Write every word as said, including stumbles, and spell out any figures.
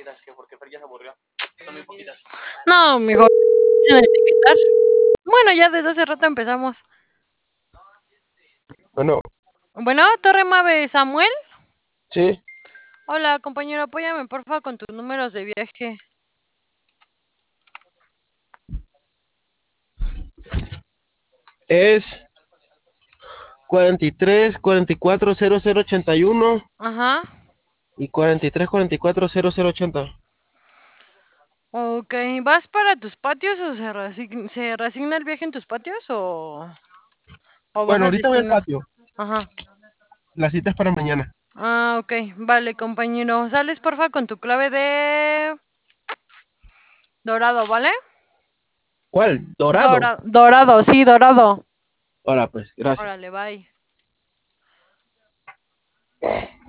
playeritas, que porque Fer ya se aburrió. Son muy poquitas. No, mejor sin etiquetar. Bueno, ya desde hace rato empezamos. Bueno, Bueno, Torre Mave, Samuel. sí, Hola, compañero, apóyame porfa con tus números de viaje. es cuarenta y tres, cuarenta y cuatro, cero cero ochenta y uno Ajá. y cuarenta y tres, cuarenta y cuatro, cero cero ochenta. Ok, ¿vas para tus patios o se, reasign- se reasigna el viaje en tus patios o, o vas Bueno, al ahorita voy al destino? patio. Ajá. La cita es para mañana. Ah, ok, vale, compañero. Sales porfa con tu clave de dorado, ¿vale? ¿Cuál? Dorado. Dora- dorado, sí, dorado. Ahora pues, gracias. Órale, bye.